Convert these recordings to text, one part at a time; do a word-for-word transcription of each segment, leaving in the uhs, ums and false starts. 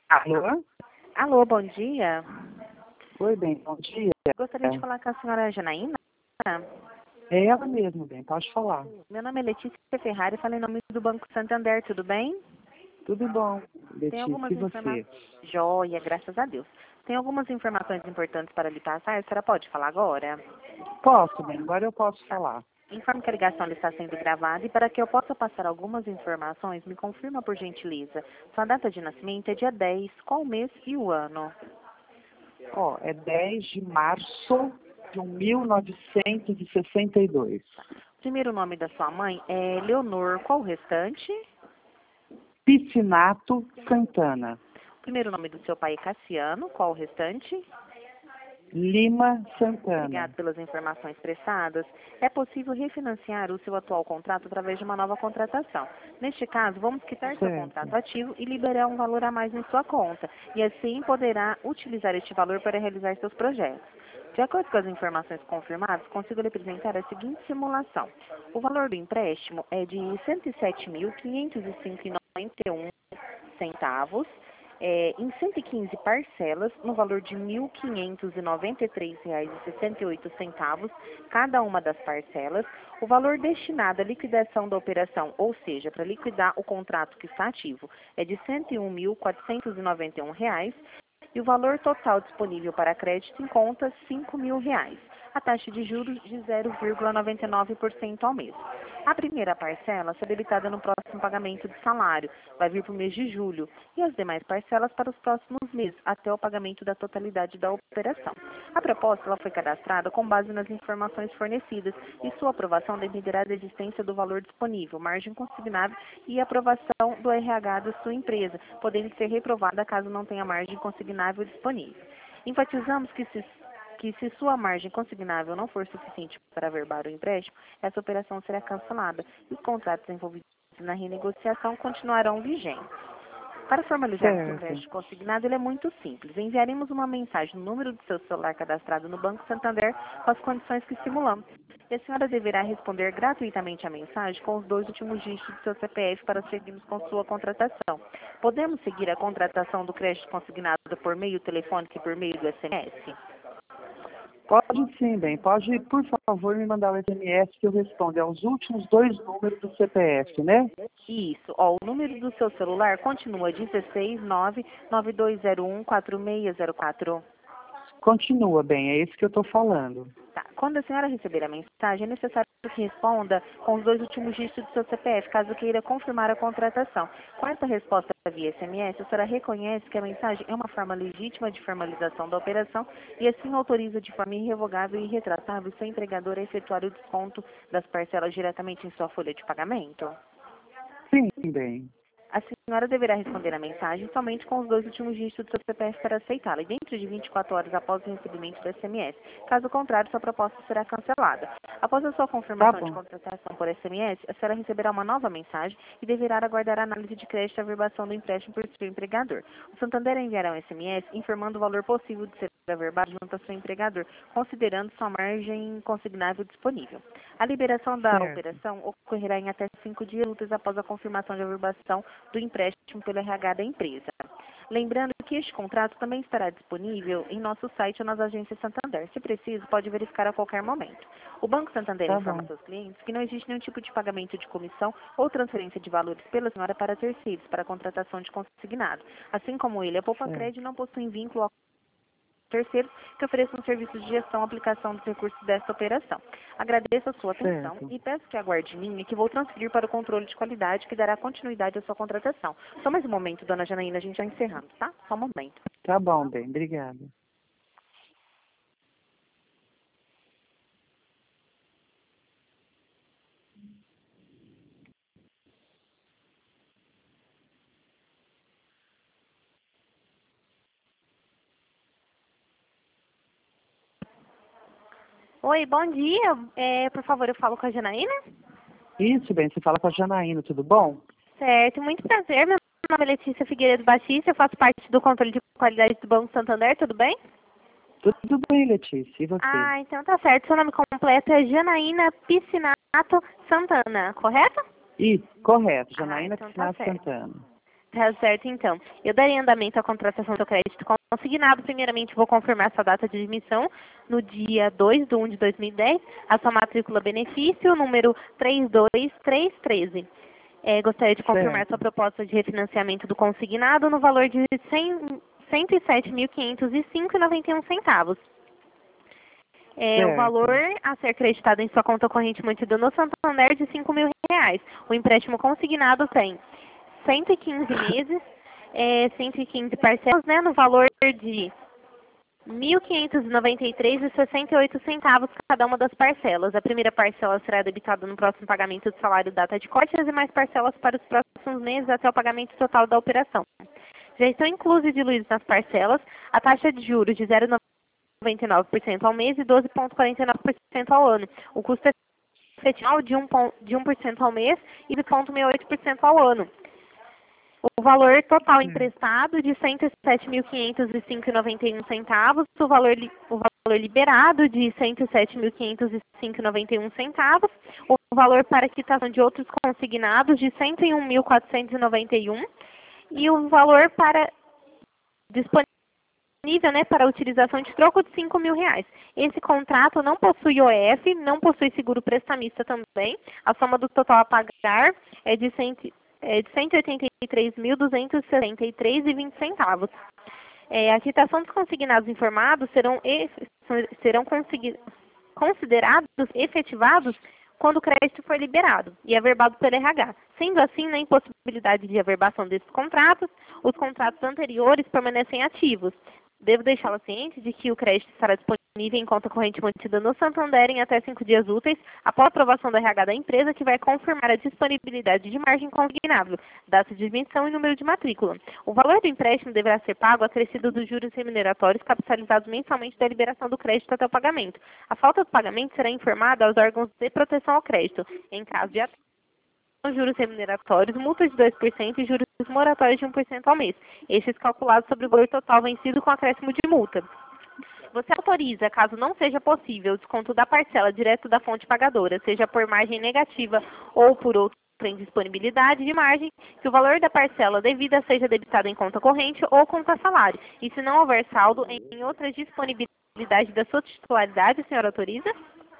Alô? Alô, bom dia. Oi, bem, bom dia. Gostaria de falar com a senhora Janaína. É ela mesmo, bem, pode falar. Meu nome é Letícia Ferrari, falo em nome do Banco Santander, tudo bem? Tudo bom, Tem Letícia, algumas e você? informações. Joia, graças a Deus. Tem algumas informações importantes para lhe passar, a senhora pode falar agora? Posso, bem, agora eu posso falar. Informe que a ligação está sendo gravada e para que eu possa passar algumas informações, me confirma por gentileza. Sua data de nascimento é dia dez, qual o mês e o ano? Ó, é dez de março de mil novecentos e sessenta e dois. O primeiro nome da sua mãe é Leonor, qual o restante? Piscinato Santana. O primeiro nome do seu pai é Cassiano, qual o restante? Lima Santana. Obrigado pelas informações prestadas. É possível refinanciar o seu atual contrato através de uma nova contratação. Neste caso, vamos quitar seu Certo. contrato ativo e liberar um valor a mais em sua conta. E assim poderá utilizar este valor para realizar seus projetos. De acordo com as informações confirmadas, consigo lhe apresentar a seguinte simulação. O valor do empréstimo é de cento e sete mil, quinhentos e cinco reais e noventa e um centavos. É, em cento e quinze parcelas, no valor de mil quinhentos e noventa e três reais e sessenta e oito centavos, cada uma das parcelas. O valor destinado à liquidação da operação, ou seja, para liquidar o contrato que está ativo, é de cento e um mil, quatrocentos e noventa e um reais. E o valor total disponível para crédito em conta, cinco mil reais. A taxa de juros de zero vírgula noventa e nove por cento ao mês. A primeira parcela será debitada no próximo pagamento do salário, vai vir para o mês de julho, e as demais parcelas para os próximos meses, até o pagamento da totalidade da operação. A proposta ela foi cadastrada com base nas informações fornecidas e sua aprovação dependerá da existência do valor disponível, margem consignável e aprovação do R H da sua empresa, podendo ser reprovada caso não tenha margem consignável disponível. Enfatizamos que se que se sua margem consignável não for suficiente para averbar o empréstimo, essa operação será cancelada e os contratos envolvidos na renegociação continuarão vigentes. Para formalizarmos o Certo. empréstimo consignado, ele é muito simples. Enviaremos uma mensagem no número do seu celular cadastrado no Banco Santander com as condições que simulamos. E a senhora deverá responder gratuitamente a mensagem com os dois últimos dígitos do seu C P F para seguirmos com sua contratação. Podemos seguir a contratação do crédito consignado por meio telefônico e por meio do S M S? Pode sim, bem, pode, por favor, me mandar o S M S que eu respondo. É os últimos dois números do C P F, né? Isso. Ó, o número do seu celular continua dezesseis nove nove dois zero um quatro seis zero quatro. Continua, bem, é esse que eu estou falando. Tá. Quando a senhora receber a mensagem, é necessário que responda com os dois últimos dígitos do seu C P F, caso queira confirmar a contratação. Com essa resposta via S M S, a senhora reconhece que a mensagem é uma forma legítima de formalização da operação e assim autoriza de forma irrevogável e irretratável o seu empregador a efetuar o desconto das parcelas diretamente em sua folha de pagamento? Sim, bem. A senhora deverá responder a mensagem somente com os dois últimos dígitos do seu C P F para aceitá-la, e dentro de vinte e quatro horas após o recebimento do S M S. Caso contrário, sua proposta será cancelada. Após a sua Tá confirmação de bom. contratação por S M S, a senhora receberá uma nova mensagem e deverá aguardar a análise de crédito e averbação do empréstimo por seu empregador. O Santander enviará um S M S informando o valor possível de ser averbado junto ao seu empregador, considerando sua margem consignável disponível. A liberação da Certo. operação ocorrerá em até cinco dias úteis após a confirmação de averbação do empréstimo pelo R H da empresa. Lembrando que este contrato também estará disponível em nosso site ou nas agências Santander. Se preciso, pode verificar a qualquer momento. O Banco Santander Tá informa bom. seus clientes que não existe nenhum tipo de pagamento de comissão ou transferência de valores pela senhora para terceiros para a contratação de consignado. Assim como ele, a Poupa Certo. Crédito não possui vínculo a terceiros que ofereçam serviços de gestão e aplicação dos recursos desta operação. Agradeço a sua atenção Certo. e peço que aguarde em linha que vou transferir para o controle de qualidade que dará continuidade à sua contratação. Só mais um momento, dona Janaína, a gente já encerrando, tá? Só um momento. Tá bom, bem. Obrigada. Oi, bom dia. É, por favor, eu falo com a Janaína? Isso, bem, você fala com a Janaína, tudo bom? Certo, muito prazer. Meu nome é Letícia Figueiredo Batista, eu faço parte do controle de qualidade do Banco Santander, tudo bem? Tudo bem, Letícia, e você? Ah, então tá certo. Seu nome completo é Janaína Piscinato Santana, correto? Isso, correto, Ah, Janaína então tá Piscinato certo. Santana. Tá certo, então. Eu darei andamento à contratação do crédito consignado. Primeiramente, vou confirmar sua data de admissão no dia dois de um de dois mil e dez, a sua matrícula benefício, número três dois três um três. É, gostaria de confirmar Certo. sua proposta de refinanciamento do consignado no valor de cento e sete mil quinhentos e cinco reais e noventa e um centavos. É, o Certo. valor a ser acreditado em sua conta corrente mantida no Santander de cinco mil reais. O empréstimo consignado tem cento e quinze meses, é, cento e quinze parcelas, né, no valor de mil quinhentos e noventa e três reais e sessenta e oito centavos cada uma das parcelas. A primeira parcela será debitada no próximo pagamento do salário data de corte e as demais parcelas para os próximos meses até o pagamento total da operação. Já estão inclusos e diluídos nas parcelas a taxa de juros de zero vírgula noventa e nove por cento ao mês e doze vírgula quarenta e nove por cento ao ano. O custo efetivo de um por cento ao mês e de zero vírgula sessenta e oito por cento ao ano. O valor total emprestado de cento e sete mil quinhentos e cinco reais e noventa e um centavos, o valor, li, o valor liberado de cento e sete mil quinhentos e cinco reais e noventa e um centavos, o valor para quitação de outros consignados de cento e um mil quatrocentos e noventa e um e o valor para disponível, né, para a utilização de troco de cinco mil reais. Esse contrato não possui O F, não possui seguro prestamista também. A soma do total a pagar é de cento É de cento e oitenta e três mil duzentos e sessenta e três reais e vinte centavos. É, a quitação dos consignados informados serão, serão considerados efetivados quando o crédito for liberado e averbado pelo R H. Sendo assim, na impossibilidade de averbação desses contratos, os contratos anteriores permanecem ativos. Devo deixá-la ciente de que o crédito estará disponível em conta corrente mantida no Santander em até cinco dias úteis, após a aprovação do R H da empresa, que vai confirmar a disponibilidade de margem consignável, data de admissão e número de matrícula. O valor do empréstimo deverá ser pago acrescido dos juros remuneratórios capitalizados mensalmente da liberação do crédito até o pagamento. A falta do pagamento será informada aos órgãos de proteção ao crédito, em caso de juros remuneratórios, multas de dois por cento e juros moratórios de um por cento ao mês. Estes calculados sobre o valor total vencido com acréscimo de multa. Você autoriza, caso não seja possível, o desconto da parcela direto da fonte pagadora, seja por margem negativa ou por outra indisponibilidade de margem, que o valor da parcela devida seja debitado em conta corrente ou conta salário. E se não houver saldo em outra disponibilidade da sua titularidade, a senhora autoriza?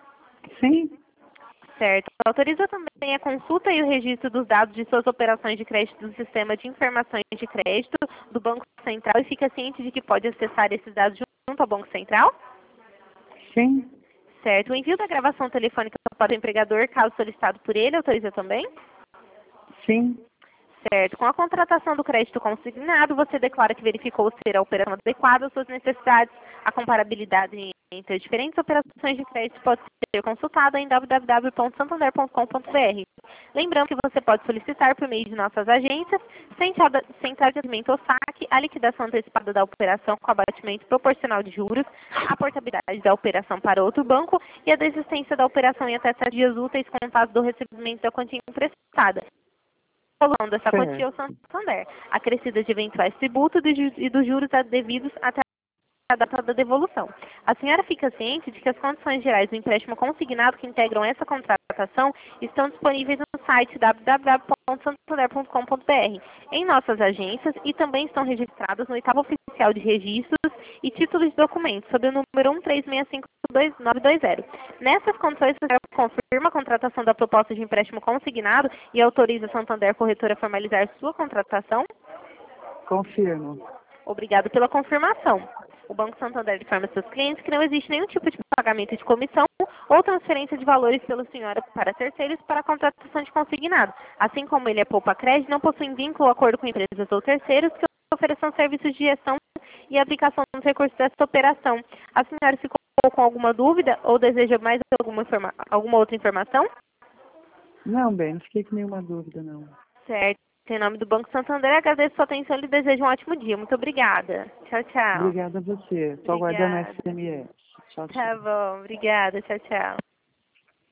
Sim. Certo. Autoriza também a consulta e o registro dos dados de suas operações de crédito do Sistema de Informações de Crédito do Banco Central e fica ciente de que pode acessar esses dados junto ao Banco Central? Sim. Certo. O envio da gravação telefônica para o empregador, caso solicitado por ele, autoriza também? Sim. Certo. Com a contratação do crédito consignado, você declara que verificou ser a operação adequada às suas necessidades. A comparabilidade entre as diferentes operações de crédito pode ser consultada em w w w ponto santander ponto com ponto b r. Lembrando que você pode solicitar por meio de nossas agências, sem atendimento ao saque, a liquidação antecipada da operação com abatimento proporcional de juros, a portabilidade da operação para outro banco e a desistência da operação em até sete dias úteis contados do recebimento da quantia emprestada. Rolando essa Certo. quantia ao Santander, acrescida de eventuais tributos e dos juros devidos até a data da devolução. A senhora fica ciente de que as condições gerais do empréstimo consignado que integram essa contratação estão disponíveis no site w w w ponto santander ponto com ponto b r, em nossas agências e também estão registradas no oitavo oficial de registros e títulos de documentos, sob o número um três seis cinco dois nove dois zero. Nessas condições, a senhora confirma a contratação da proposta de empréstimo consignado e autoriza a Santander Corretora a formalizar sua contratação? Confirmo. Obrigado pela confirmação. O Banco Santander informa seus clientes que não existe nenhum tipo de pagamento de comissão ou transferência de valores pela senhora para terceiros para a contratação de consignado. Assim como ele é poupa-crédito, não possui vínculo ou acordo com empresas ou terceiros que ofereçam serviços de gestão e aplicação dos recursos dessa operação. A senhora ficou com alguma dúvida ou deseja mais alguma, informa alguma outra informação? Não, bem, não fiquei com nenhuma dúvida, não. Certo. Em nome do Banco Santander, agradeço a sua atenção e lhe desejo um ótimo dia. Muito obrigada. Tchau, tchau. Obrigada a você. Estou aguardando a S M S. Tchau, tchau. Tá bom. Obrigada. Tchau, tchau.